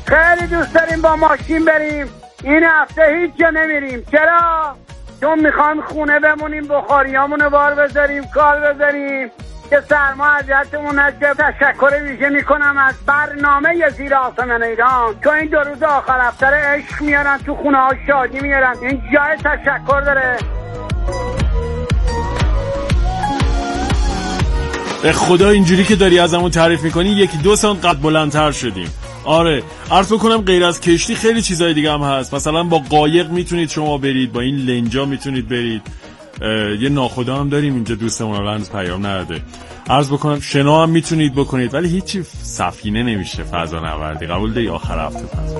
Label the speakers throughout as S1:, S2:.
S1: خیلی دوست داریم با ماشین بریم. این هفته هیچ جا نمیریم. چرا؟ چون میخوایم خونه بمونیم، بخاریامونو بار بذاریم، کار بذاریم که سرما اذیتمون نشه. تشکر ویژه میکنم از برنامه زیر آسمان ایران، چون این 2 روز آخر هفته عشق میارن تو خونه ها، شادی میارن. این جای تشکر داره.
S2: به خدا اینجوری که داری ازمون تعریف میکنی 1-2 سانت قد بلندتر شدیم. آره عرض بکنم غیر از کشتی خیلی چیزای دیگه هم هست. مثلا با قایق میتونید شما برید، با این لنجا میتونید برید. یه ناخدا هم داریم اینجا دوستمون هنوز پیام نداده. عرض بکنم شنا هم میتونید بکنید، ولی هیچی سفینه نمیشه فضا نوردی. قبول داری آخر هفته پس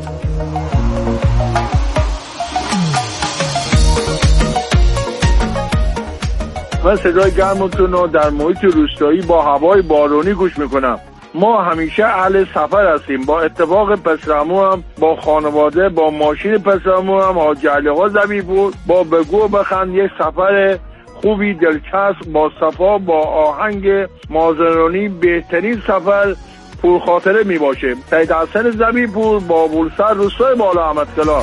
S3: من صدای گرمتون رو در محیط روستایی با هوای بارونی گوش میکنم. ما همیشه اهل سفر هستیم. با اتفاق پسرعمو هم با خانواده با ماشین پسرعمو هم حاج علیقا زبیپور با بگو بخند یک سفر خوبی دلچسب با صفا با آهنگ مازندرانی بهترین سفر پرخاطره می باشه. سید حسن زبیپور با بولسر روستای بالا احمدکلا.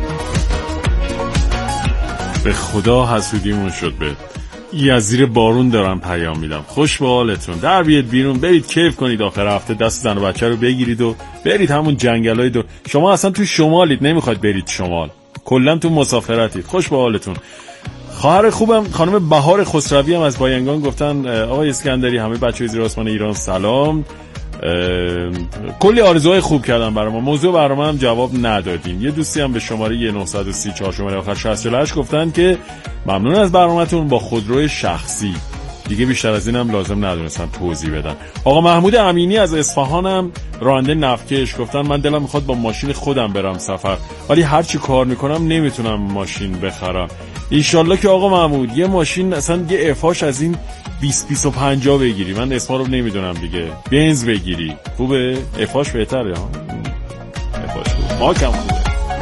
S2: به خدا حسودیمون شد. به ای از زیر بارون دارم پیام میدم. خوش به حالتون. در بیاد بیرون برید کیف کنید. آخر هفته دست زن و بچه رو بگیرید و برید همون جنگلای دور. شما اصلا تو شمالید، نمیخواید برید شمال، کلا تو مسافرتید. خوش به حالتون. خواهر خوبم خانم بهار خسروی هم از باینگان گفتن آقای اسکندری همه بچه‌های زیر آسمان ایران سلام. کلی آرزوهای خوب کردن برام. موضوع برام هم جواب ندادیم. یه دوستی هم به شماره 934 شماره آخر 68 گفتن که ممنون از برنامه‌تون با خودروی شخصی. دیگه بیشتر از اینم لازم ندونستن توضیح بدن. آقا محمود امینی از اصفهان هم راننده نفتکش گفتن من دلم میخواد با ماشین خودم برم سفر، ولی هر چی کار میکنم نمیتونم ماشین بخرم. انشالله که آقا محمود یه ماشین اصلا یه افاش از این 20-50 بگیری. من اسما رو نمیدونم دیگه. بنز بگیری. خوبه؟ افاش بهتره ها. افاش خوبه. ما کم خوبه.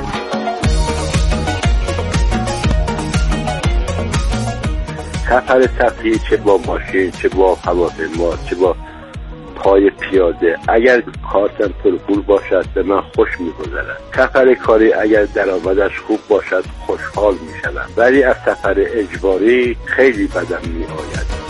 S4: سفر تفریحی چه با ماشین، چه با هواپیما، چه با پای پیاده، اگر کارتم پر پول باشد به من خوش می‌گذرد. سفر کاری اگر درآمدش خوب باشد خوشحال می‌شوم، ولی از سفر اجباری خیلی بدم می‌آید.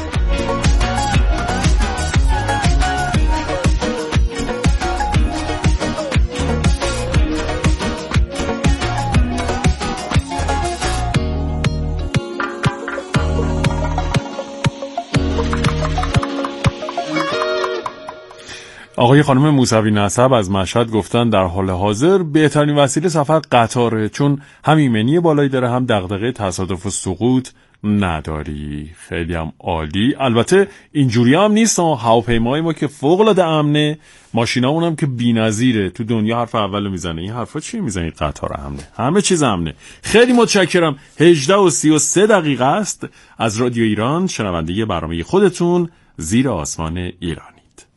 S2: آقای خانم موسوی نسب از مشهد گفتن در حال حاضر بهترین وسیله سفر قطاره، چون هم ایمنی بالایی داره هم دغدغه تصادف و سقوط نداری. خیلی هم عالی. البته اینجوری هم نیست، هواپیمای ما که فوق العاده امنه، ماشینامون هم که بی‌نظیره. تو دنیا حرف اولو میزنه. این حرفا چی میزنید؟ قطار امنه، همه چیز امنه. خیلی متشکرم. 18:33 است از رادیو ایران. شنونده برنامه خودتون زیر آسمان ایرانی.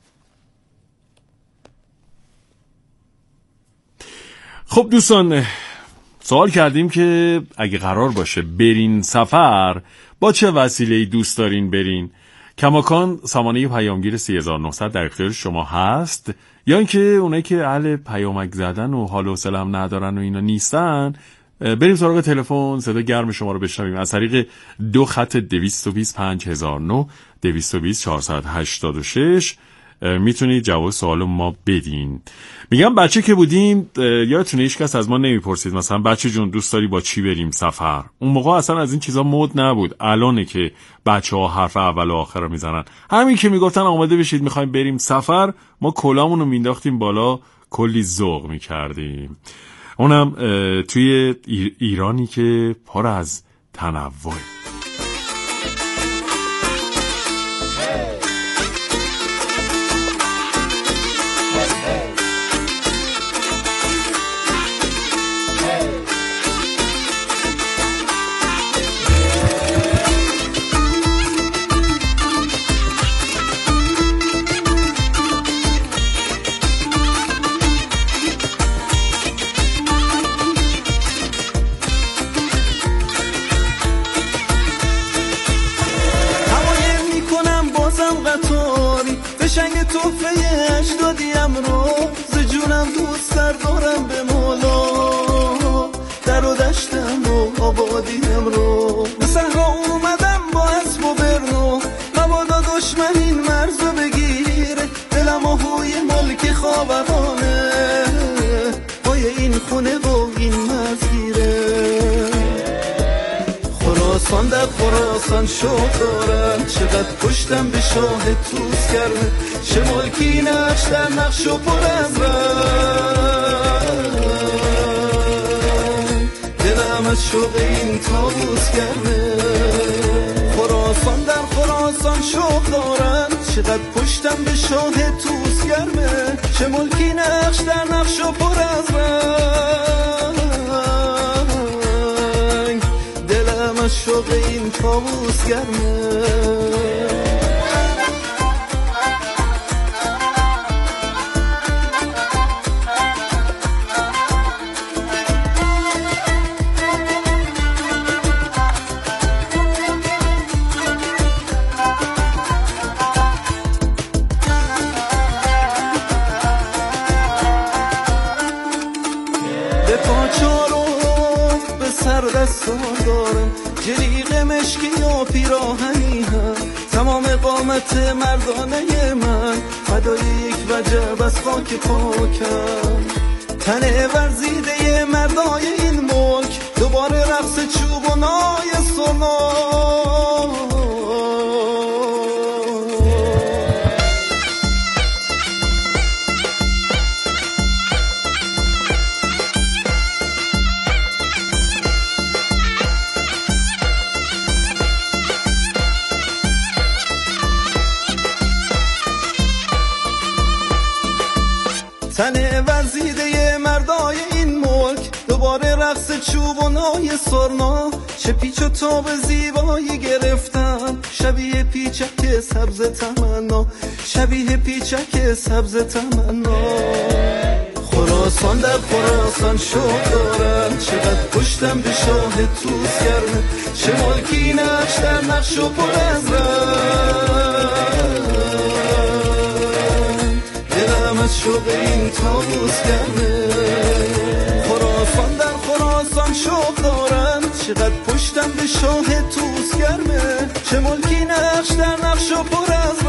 S2: خب دوستان، سوال کردیم که اگه قرار باشه برین سفر با چه وسیله‌ای دوست دارین برین؟ کماکان سامانه پیامگیر 3900 در اختیار شما هست، یا اینکه اونایی که اهل پیامک زدن و حال و حوصله هم ندارن و اینا نیستن، بریم سراغ تلفن صدا گرم شما رو بشنویم از طریق 2 خط 225009 220 486. میتونید جواب سوال ما بدین. میگم بچه که بودیم یادتونه هیچ کس از ما نمیپرسید مثلا بچه جون دوست داری با چی بریم سفر؟ اون موقع اصلا از این چیزا مد نبود. الانه که بچه‌ها حرف اول و آخر رو میزنن. همین که میگفتن آماده بشید میخوایم بریم سفر، ما کلامون رو مینداختیم بالا، کلی ذوق میکردیم. اونم توی ایرانی که پر از تنوع.
S5: توفه اجدادیم رو ز جونم دوست دارم، خراسان شوق دارن، چقدر پشتم به شاه توس کرده، چه ملکی نقش در نقش و پر از رنگ، دلم از شوق این طاووس کرده. خراسان در خراسان شوق دارن، چقدر پشتم به شاه توس گرمه، چه ملکی نقش در نقش و پر از رنگ، دلم از شوق این طاووس گرمه. جلیق مشکی و پیراهنی هم تمام قامت مردانه من، فدای یک وجب از خاک پاکم، تن ورزیده مردای این ملک، دوباره رقص چوب و نای سرنا. تن ورزیده مردای این ملک، دوباره رقص چوب و نای سرنا، چه پیچ و تاب زیبایی گرفتم، شبیه پیچک سبز تمنا، شبیه پیچک سبز تمنا. خراسان در خراسان شوق دارن، چقدر پشتم به شاه توس کرده، چه ملکی نقش در نقش و پر از رنگ، دلم از شوق این طاووس گرمه. خراسان در خراسان شوق دارن، چقدر پشتم به شاه توس گرمه، چه ملکی نقش در نقش و پر از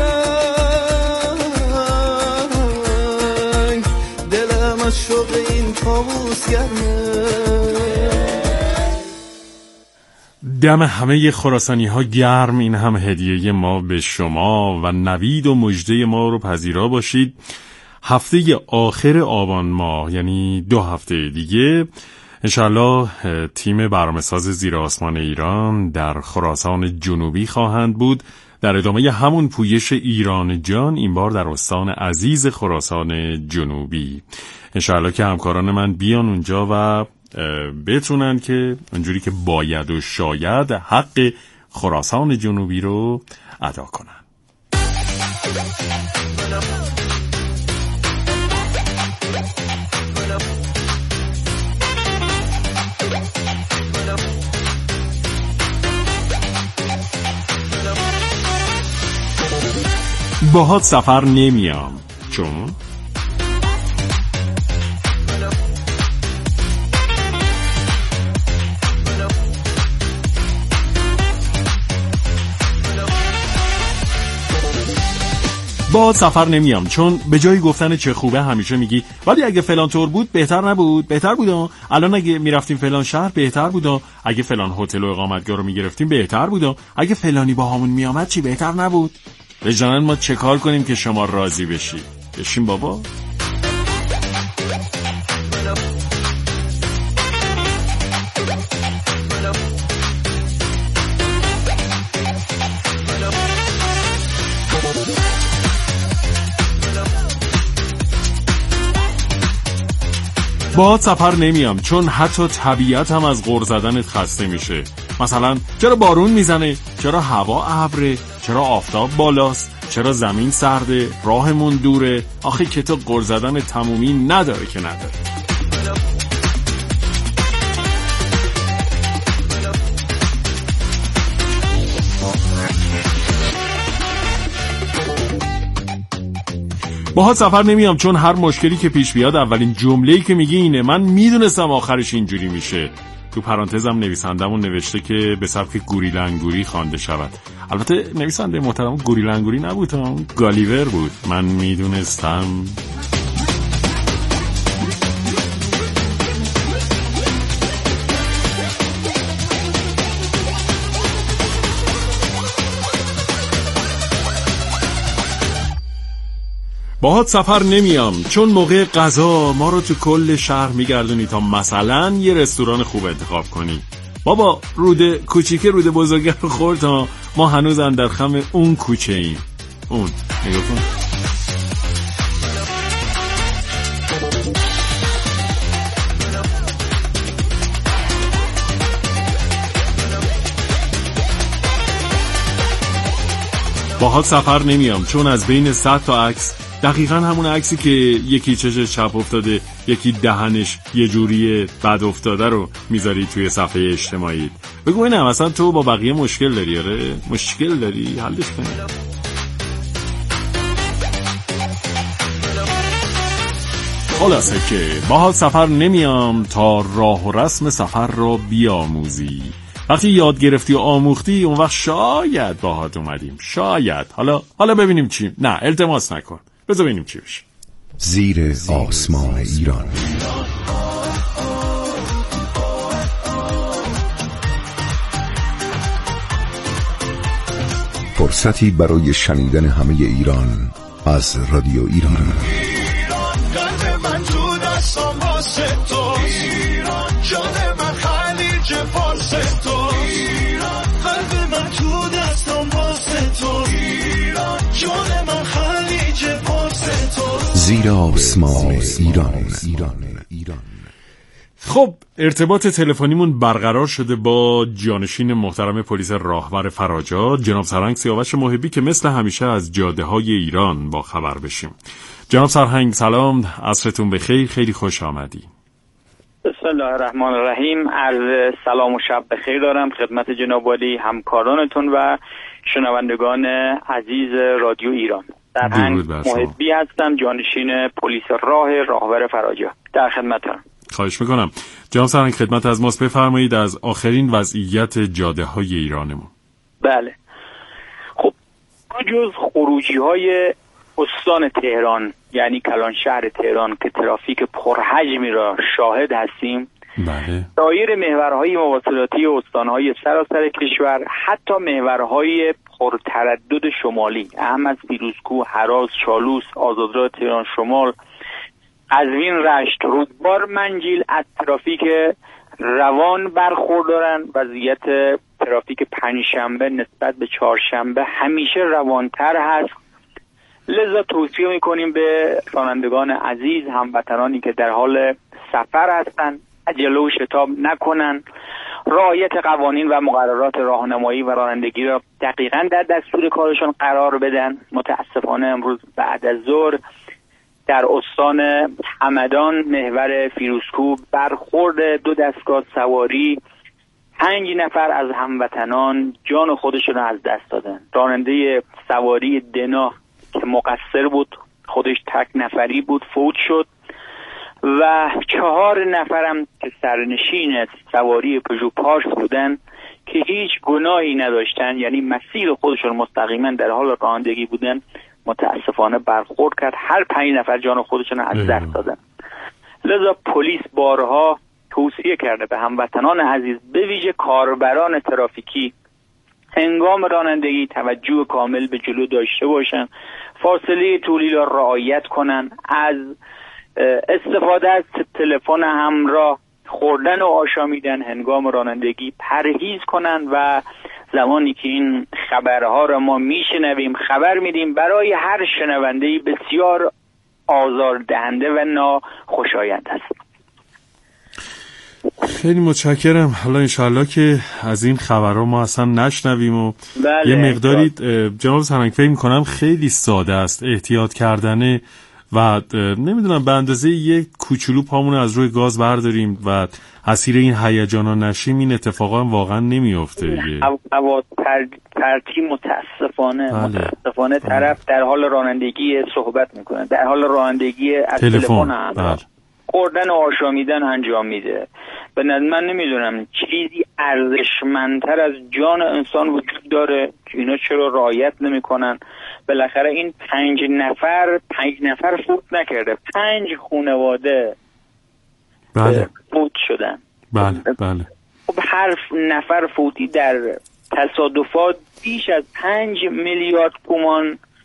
S5: رنگ، دلم از شوق این طاووس گرمه.
S2: دم همه خراسانی ها گرم. این هم هدیه ما به شما و نوید و مژده ما رو پذیرا باشید. هفته آخر آبان ماه، یعنی 2 هفته دیگه، انشالله تیم برنامه‌ساز زیر آسمان ایران در خراسان جنوبی خواهند بود، در ادامه همون پویش ایران جان، این بار در استان عزیز خراسان جنوبی. انشالله که همکاران من بیان اونجا و بتونن که اونجوری که باید و شاید حق خراسان جنوبی رو ادا کنن. باهات سفر نمیام چون باهات سفر نمیام چون به جای گفتن چه خوبه همیشه میگی ولی اگه فلان طور بود بهتر نبود، بهتر بود، الان اگه میرفتیم فلان شهر بهتر بود، اگه فلان هتل و اقامتگاه رو میگرفتیم بهتر بود، اگه فلانی با همون میامد چی بهتر نبود. وجداناً ما چه کار کنیم که شما راضی بشی؟ بشین بابا. باهات سفر نمیام چون حتی طبیعت هم از غر زدنت خسته میشه. مثلا چرا بارون میزنه؟ چرا هوا ابره؟ چرا آفتاب بالاست؟ چرا زمین سرده؟ راهمون دوره؟ آخه که تو غر زدن تمومی نداره که نداره. باهات سفر نمیام چون هر مشکلی که پیش بیاد اولین جمله‌ای که میگی اینه من میدونستم آخرش اینجوری میشه. تو پرانتزم نویسندمون نوشته که به سبک گوریل انگوری خوانده شود. البته نویسنده محترم گوریل انگوری نبود، گالیور بود. من میدونستم. باهات سفر نمیام چون موقع غذا ما رو تو کل شهر میگردونی تا مثلا یه رستوران خوب انتخاب کنی. بابا روده کوچیک روده بزرگه رو خورد ها، ما هنوز اندر خم اون کوچه ایم. اون نگاه کن. باهات سفر نمیام چون از بین 100 تا عکس دقیقاً همون عکسی که یکی چشش چپ افتاده یکی دهنش یه جوری بد افتاده رو میذاری توی صفحه اجتماعی. بگو اینم اصلا تو با بقیه مشکل داری؟ آره مشکل داری، حلش کن. خلاصه که باهات سفر نمیام تا راه و رسم سفر را بیاموزی. وقتی یاد گرفتی و آموختی اون وقت شاید باهات اومدیم، شاید. حالا ببینیم چی. نه التماس نکن، بذار ببینیم چی بشه.
S6: زیر آسمان ایران. فرصتی برای شنیدن همه ایران از رادیو ایران.
S7: قلب من تو دستم واسه تو، جان من خلیج فارس تو، قلب من تو دستم واسه تو، جان من خلیج فارس تو.
S6: زیر آسمان ایران.
S2: خب ارتباط تلفنیمون برقرار شده با جانشین محترم پلیس راهور فراجات جناب سرهنگ سیاوش محبی که مثل همیشه از جاده‌های ایران با خبر بشیم. جناب سرهنگ سلام، عصرتون بخیر، خیلی خوش آمدی.
S8: بسم الله الرحمن الرحیم. عرض سلام و شب بخیر دارم خدمت جناب عالی، همکارانتون و شنوندگان عزیز رادیو ایران. سرهنگ محبی هستم، جانشین پلیس راهور فراجات، در خدمتم.
S2: خواهش میکنم. جناب سرهنگ خدمت از ماست، بفرمایید از آخرین وضعیت جاده‌های ایرانمون.
S8: بله خب جز خروجی‌های استان تهران یعنی کلان شهر تهران که ترافیک پرحجمی را شاهد هستیم،
S2: بله،
S8: سایر محورهای مواصلاتی استانهای سراسر کشور، حتی محورهای پرتردد شمالی احمد، فیروزکوه، هراز، چالوس، آزادراه تهران شمال، قزوین، رشت، رودبار، منجیل از ترافیک روان برخوردارن. وضعیت ترافیک پنجشنبه نسبت به چهارشنبه همیشه روانتر هست، لذا توصیه میکنیم به رانندگان عزیز، هموطنانی که در حال سفر هستند عجله و شتاب نکنن، رعایت قوانین و مقررات راهنمایی و رانندگی را دقیقاً در دستور کارشون قرار بدن. متاسفانه امروز بعد از ظهر در استان همدان محور فیروزکوه برخورد دو دستگاه سواری 5 نفر از هموطنان جان خودشون از دست دادن. راننده سواری دنا که مقصر بود، خودش تک نفری بود، فوت شد و 4 نفرم که سرنشین سواری پژو پارس بودن که هیچ گناهی نداشتن، یعنی مسیر خودشون مستقیما در حال رانندگی بودن، متاسفانه برخورد کرد. هر 5 نفر جان خودشون از دست دادن. لذا پلیس بارها توصیه کرده به هموطنان عزیز، به ویژه کاربران ترافیکی، هنگام رانندگی توجه کامل به جلو داشته باشن، فاصله طولی را رعایت کنن، از استفاده از تلفن همراه، خوردن و آشامیدن هنگام رانندگی پرهیز کنن و زمانی که این خبرها را ما میشنویم خبر میدیم برای هر شنونده‌ای بسیار آزاردهنده و ناخوشایند است.
S2: خیلی متشکرم. حالا انشالله که از این خبرها ما اصلا نشنویم و
S8: بله،
S2: یه مقداری جناب سرهنگ فکر میکنم خیلی ساده است احتیاط کردنه و نمیدونم به اندازه یک کوچولو پامون از روی گاز برداریم و اسیر این هیجانا نشیم، این اتفاقا واقعا نمیفته دیگه.
S8: حواس پرتی متاسفانه طرف در حال رانندگی صحبت میکنه، در حال رانندگی از تلفن خوردن و آشامیدن انجام میده. به نظر من نمیدونم چیزی ارزشمندتر از جان انسان وجود داره که اینا چرا رعایت نمیکنن. بالاخره این 5 نفر فوت نکرده، 5 خانواده فوت شدن.
S2: بله.
S8: خب هر نفر فوتی در تصادفات بیش از 5 میلیارد تومان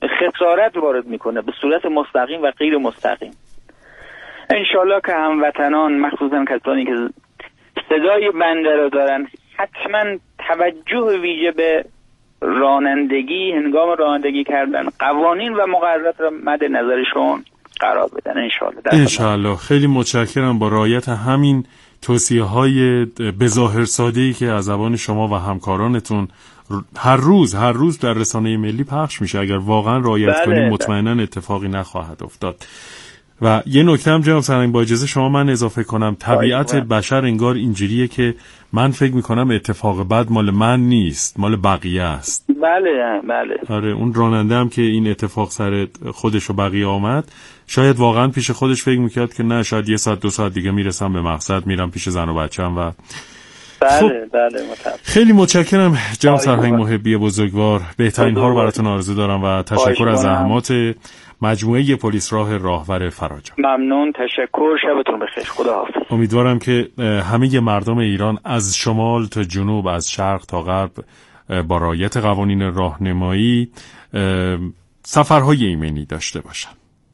S8: خسارت وارد میکنه به صورت مستقیم و غیر مستقیم. انشالله که هموطنان مخصوصا کسانی که صدای بنده رو دارن حتما توجه ویژه به رانندگی، هنگام رانندگی کردن قوانین و مقررات را مد نظرشون قرار بدن. انشالله.
S2: خیلی متشکرم. با رعایت همین توصیه‌های بظاهر ساده‌ای که از زبان شما و همکارانتون هر روز در رسانه ملی پخش میشه، اگر واقعا رعایت کنیم مطمئنا اتفاقی نخواهد افتاد. و یه نکته هم جناب سرهنگ با اجازه شما من اضافه کنم، طبیعت بشر انگار اینجوریه که من فکر میکنم اتفاق بد مال من نیست، مال بقیه است.
S8: بله.
S2: آره، اون راننده هم که این اتفاق سر خودش و بقیه آمد شاید واقعا پیش خودش فکر میکرد که نه، شاید 1 ساعت 2 ساعت دیگه میرسم به مقصد، میرم پیش زن و بچه‌م. و
S8: بله
S2: خیلی متشکرم جناب سرهنگ محبی بزرگوار. بهترین ها رو براتون آرزو دارم و تشکر از زحمات مجموعه پلیس راه راهور فراجان.
S8: ممنون، تشکر، شبتون بخیر، خداحافظ.
S2: امیدوارم که همه مردم ایران از شمال تا جنوب، از شرق تا غرب با رعایت قوانین راهنمایی سفرهای ایمنی داشته باشن.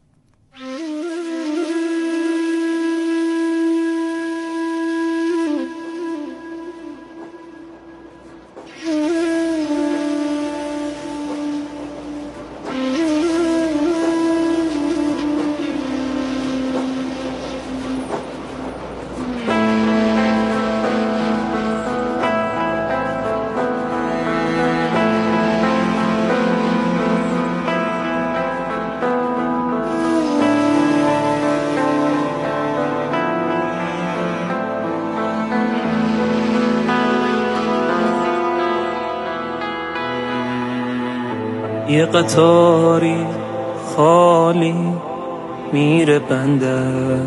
S9: یه قطاری خالی میره بندر،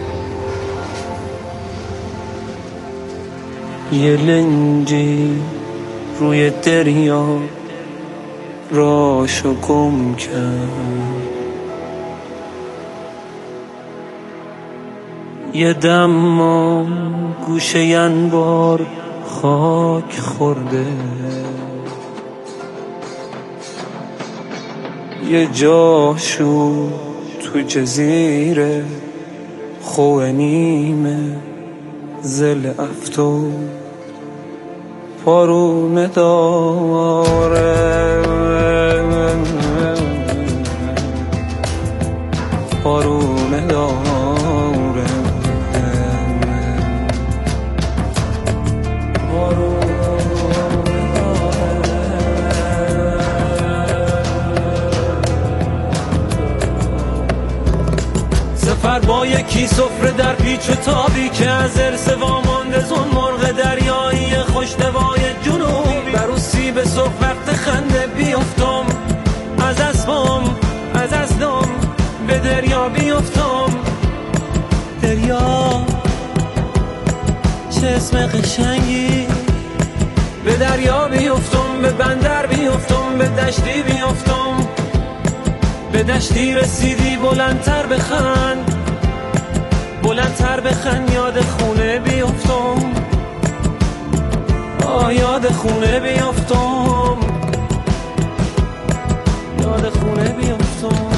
S9: یه لنجی روی دریا راشو گم کرد، یه دم گوشه انبار خاک خورده، یه جاشو تو جزیره خوه نیمه زل افتو پارونه داره، پارونه داره. سفر با یکی سفره در پیچ و تابی که از ارث وامانده زون مرغ دریایی خوشنوای جنوبی، بر اون به صبح وقت خنده بیفتم، از اسبام از ازدام به دریا بیفتم، دریا چه اسم قشنگی، به دریا بیفتم، به بندر بیفتم، به دشتی بیفتم، به دشتی رسیدی بلندتر بخند، بلندتر بخند، یاد خونه بیفتم، یاد خونه بیفتم، یاد خونه بیفتم.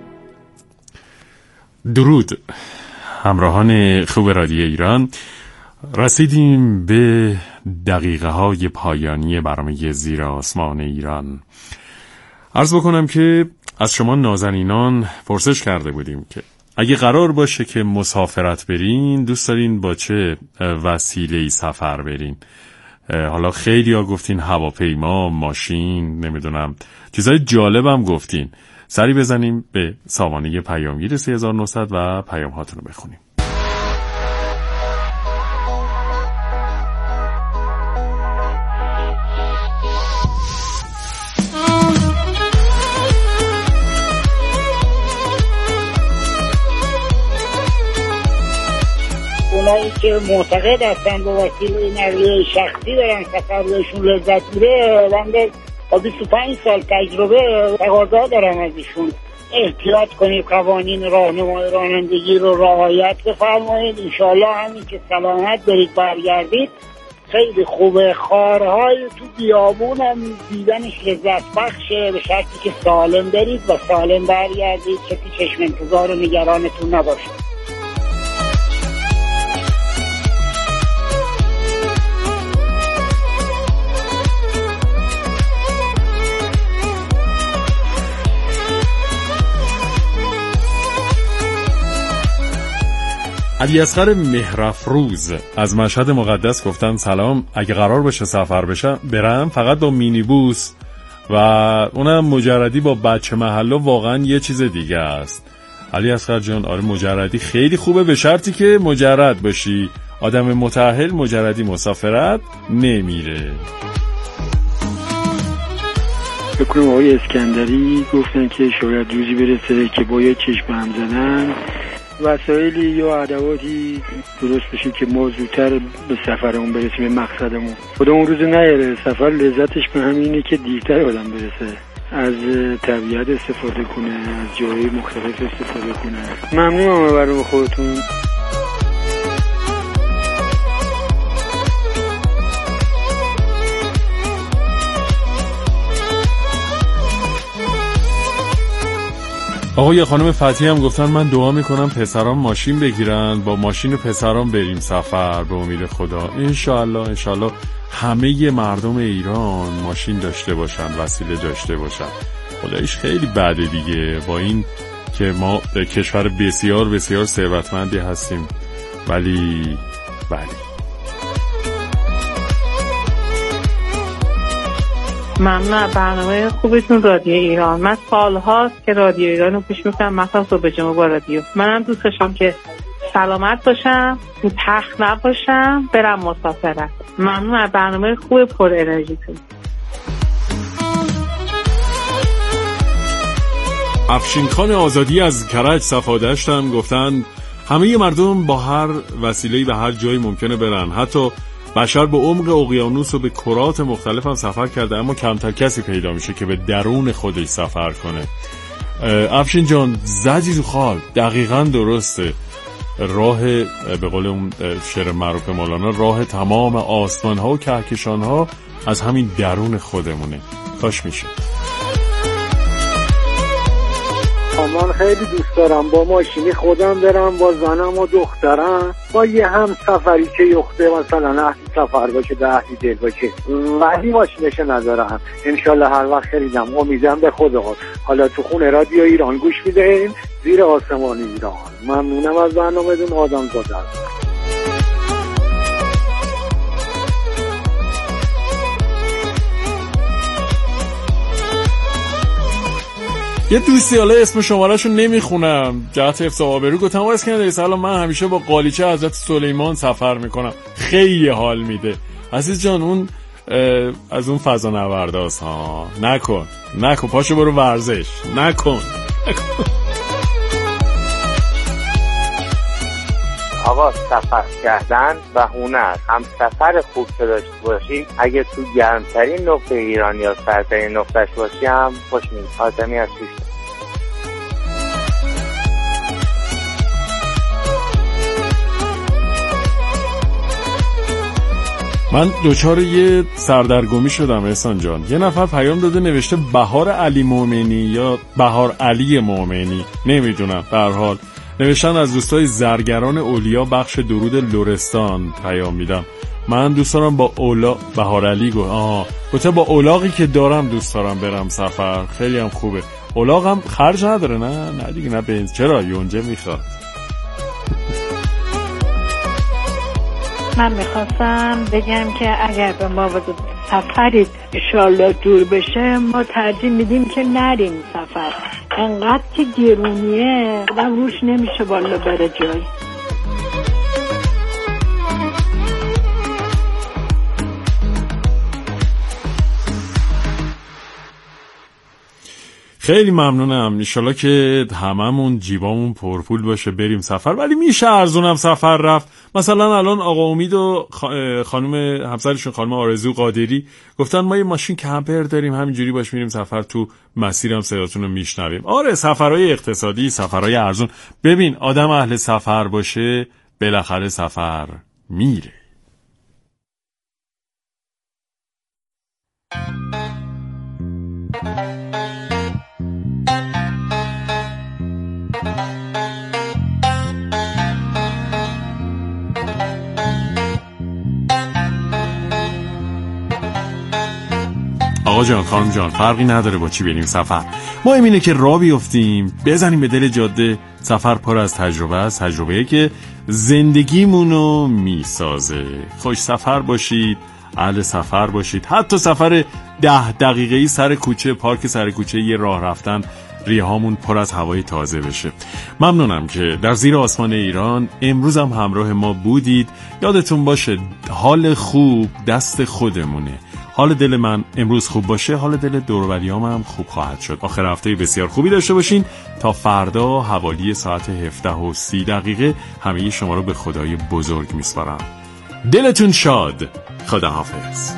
S2: درود همراهان خوب رادیو ایران. رسیدیم به دقیقه های پایانی برنامه زیر آسمان ایران. عرض بکنم که از شما نازنینان پرسش کرده بودیم که اگه قرار باشه که مسافرت برین دوست دارین با چه وسیله‌ای سفر برین؟ حالا خیلی ها گفتین هواپیما، ماشین، نمیدونم چیزای جالبم گفتین. سری بزنیم به سامانه پیامگیر 3900 و پیام هاتون رو بخونیم.
S1: اونایی که معتقد هستن با وسیله نقلیه شخصی برن سفر بهشون لذت میده، بنده با 25 سال تجربه تقاضا دارم ازشون احتیاط کنید، قوانین راهنمای رانندگی رو رعایت بفرمایید. انشالله همین که سلامت برید برگردید خیلی خوبه. خارهای تو بیابون هم دیدنش لذت بخشه، به شرطی که سالم برید و سالم برگردید، کسی چشم انتظار و نگرانتون نباشه.
S2: علی اصغر مهرافروز از مشهد مقدس گفتن سلام، اگه قرار باشه سفر بشم برم فقط با مینیبوس و اونم مجردی با بچه محله واقعا یه چیز دیگه است. علی اصغر جان آره مجردی خیلی خوبه، به شرطی که مجرد باشی. آدم متأهل مجردی مسافرت نمیره.
S10: بکنم آقای اسکندری گفتن که شاید روزی برسه که باید چشم هم زدن وسایلی یا ادواتی درست بشه که ما زودتر به سفرمون برسیم، به مقصدمون. خدا اون روز نیاره. سفر لذتش به همینه که دیرتر آدم برسه، از طبیعت استفاده کنه، از جاهای مختلف استفاده کنه. ممنونم برای خودتون.
S2: آقای خانم فتحی هم گفتن من دعا میکنم پسرام ماشین بگیرن، با ماشین پسرام بریم سفر به امید خدا. انشالله همه مردم ایران ماشین داشته باشن، وسیله داشته باشن. خدایش خیلی بده دیگه با این که ما کشور بسیار بسیار ثروتمندی هستیم ولی
S11: ممنون از برنامه خوبتون رادیو ایران. من سالهاست که رادیو ایران رو گوش میکنم، مثلا صبح جمعه با رادیو. منم دوست داشتم که سلامت باشم، تخت نباشم، برم مسافرت. ممنون از برنامه خوب پر انرژیتون.
S2: افشین خان آزادی از کرج صفادشت هم گفتن همه مردم با هر وسیله‌ای به هر جایی ممکنه برن، حتی بشر به عمق اقیانوس و به کرات مختلف هم سفر کرده، اما کمتر کسی پیدا میشه که به درون خودش سفر کنه. افشین جان زدی تو خال، دقیقاً درسته. راه به قول اون شعر معروف مولانا، راه تمام آسمان‌ها و کهکشان‌ها از همین درون خودمونه. کاش میشه.
S1: من خیلی دوست دارم با ماشینی خودم برم، با زنم و دخترم، با یه هم سفری که یخته مثلا اهلی سفر باشه، به اهلی دل باشه، ولی ماشینش ندارم. انشالله هر وقت خریدم امیدم به خدا. حالا تو خونه رادیو ایران گوش میدهیم زیر آسمان ایران. ممنونم از برنامه‌تون. آدم زاده هستم.
S2: یه دوستی حالا اسم شماره‌شو نمیخونم جهت حفظ آبرو گفتم اسکندری سلام، من همیشه با قالیچه حضرت سلیمان سفر میکنم، خیلی حال میده. عزیز جان اون از اون فضا نورداست ها، نکن پاشو برو ورزش نکن.
S12: آقا سفر کردن و هنر هم سفر خوب که داشته باشی، اگه تو گرمترین نقطه ایران یا سردترین نقطهش باشی هم خوش می‌گذره. آدمی از توش.
S2: من دوچار یه سردرگمی شدم احسان جان. یه نفر پیام داده نوشته بهار علی مومنی یا بهار علی مومنی، نمیدونم، به هر حال نوشتن از دوستای زرگران اولیا بخش درود لرستان پیام میدم. من دوست دارم با بهارعلی گفته با اولاغی که دارم دوست دارم برم سفر. خیلی هم خوبه. اولاغ هم خرج نداره. نه دیگه، نه بنز. چرا یونجه میخواد.
S13: من میخواستم بگم که اگر به ما سفری انشالله دور بشه، ما ترجیح میدیم که نریم سفر. انقدر که گرونیه آدم روش نمیشه بالا بره جایی.
S2: خیلی ممنونم. انشالله که هممون جیبامون پرپول باشه بریم سفر. ولی میشه ارزونم سفر رفت. مثلا الان آقا امید و خانم همسرشون خانم آرزو قادری گفتن ما یه ماشین کمپر داریم، همینجوری باش میریم سفر، تو مسیرم صداتون رو میشنویم. آره، سفرهای اقتصادی، سفرهای ارزون. ببین آدم اهل سفر باشه بالاخره سفر میره. آقا جان، خانم جان، فرقی نداره با چی بریم سفر. مهم اینه که راه بیفتیم، بزنیم به دل جاده. سفر پر از تجربه است، تجربه‌ای که زندگیمونو میسازه. خوش سفر باشید، اهل سفر باشید. حتی سفر 10 دقیقه‌ای سر کوچه، پارک سر کوچه، یه راه رفتن، ریه‌هامون پر از هوای تازه بشه. ممنونم که در زیر آسمان ایران امروز هم همراه ما بودید. یادتون باشه حال خوب دست خودمونه. حال دل من امروز خوب باشه، حال دل دور و بریام هم خوب خواهد شد. آخر هفته بسیار خوبی داشته باشین. تا فردا حوالی ساعت 17:30 همه شما رو به خدای بزرگ میسپارم. دلتون شاد. خداحافظ.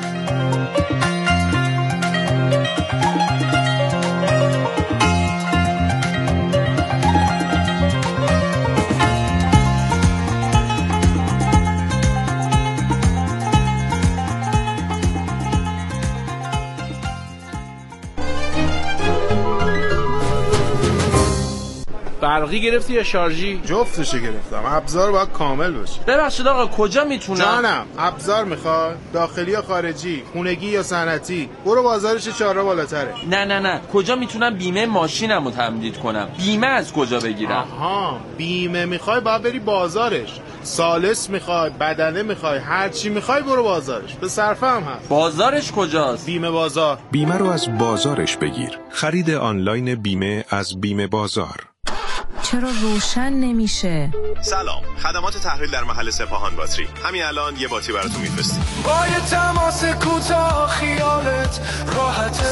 S14: برقی گرفتی یا شارژی؟
S15: جفتشو گرفتم. ابزار باید کامل باشه.
S14: ببخشید آقا کجا میتونم؟
S15: جانم، ابزار میخواد؟ داخلی یا خارجی؟ خونگی یا صنعتی؟ برو بازارش 4 بالاتره.
S14: نه کجا میتونم بیمه ماشینمو تمدید کنم؟ بیمه از کجا بگیرم؟
S15: آها، بیمه میخوای باید بری بازارش. سالس میخوای، بدنه میخوای، هر چی میخوای برو بازارش. به صرفه هم هست.
S14: بازارش کجاست؟
S15: بیمه بازار.
S16: بیمه رو از بازارش بگیر. خرید آنلاین بیمه از بیمه بازار.
S17: چرا روشن نمیشه؟
S18: سلام، خدمات تحویل در محل سپاهان باتری. همین الان یه باتری براتون میفرستیم.
S7: با یه تماس کوتاه خیالت راحته.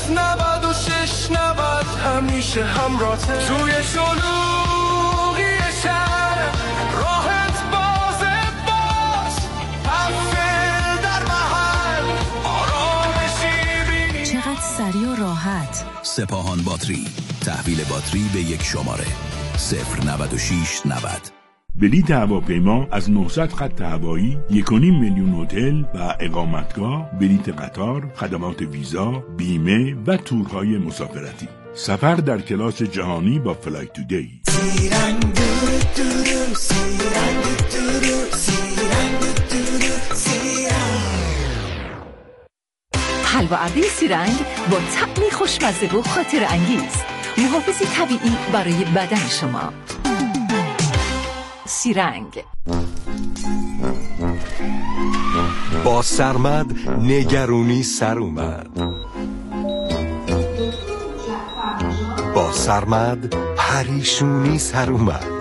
S7: 09690 همیشه همراهته. توی شلوغی شهر راحت بازه باز. قفل در محل آرامشی.
S17: چقدر سریع و راحت.
S19: سپاهان باتری، تحویل باتری به یک شماره 09690.
S20: بلیط هواپیما از 900 خط هوایی، 1.5 میلیون هتل و اقامتگاه، بلیط قطار، خدمات ویزا، بیمه و تورهای مسافرتی. سفر در کلاس جهانی با فلایت تودی.
S17: حلوه‌ابی سیرنگ با طعمی خوشمزه و خاطر انگیز، محافظی طبیعی برای بدن شما. سیرنگ.
S21: با سرمد نگرونی سر اومد، با سرمد پریشونی سر اومد.